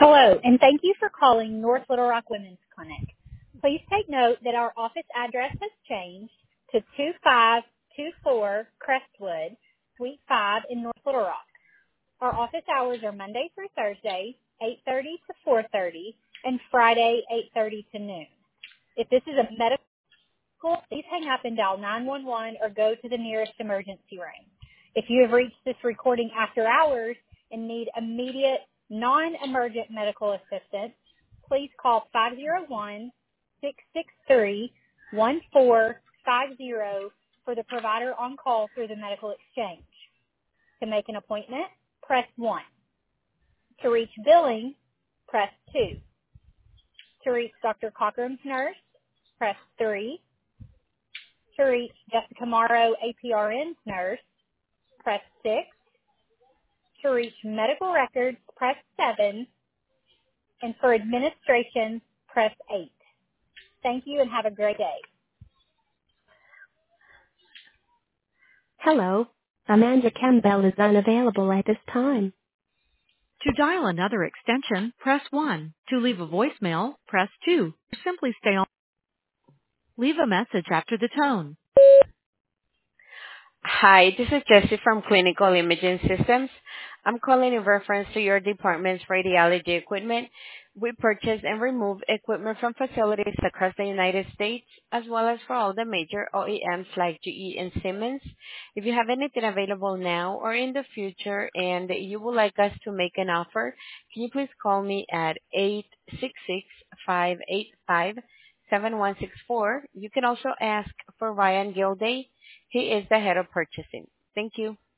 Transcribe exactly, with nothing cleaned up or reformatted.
Hello, and thank you for calling North Little Rock Women's Clinic. Please take note that our office address has changed to two five two four Crestwood, Suite five in North Little Rock. Our office hours are Monday through Thursday, eight thirty to four thirty, and Friday, eight thirty to noon. If this is a medical call, please hang up and dial nine one one or go to the nearest emergency room. If you have reached this recording after hours and need immediate non-emergent medical assistance, please call five oh one, six six three, one four five zero for the provider on call through the medical exchange. To make an appointment, press one. To reach billing, press two. To reach Doctor Cochran's nurse, press three. To reach Jessica Morrow, A P R N's nurse, press six. To reach medical records, press seven. And for administration, press eight. Thank you and have a great day. Hello. Amanda Campbell is unavailable at this time. To dial another extension, press one. To leave a voicemail, press two. Simply stay on. Leave a message after the tone. Hi, this is Jessie from Clinical Imaging Systems. I'm calling in reference to your department's radiology equipment. We purchase and remove equipment from facilities across the United States, as well as for all the major O E Ms like G E and Siemens. If you have anything available now or in the future and you would like us to make an offer, can you please call me at eight six six, five eight five, seven one six four. You can also ask for Ryan Gilday. He is the head of purchasing. Thank you.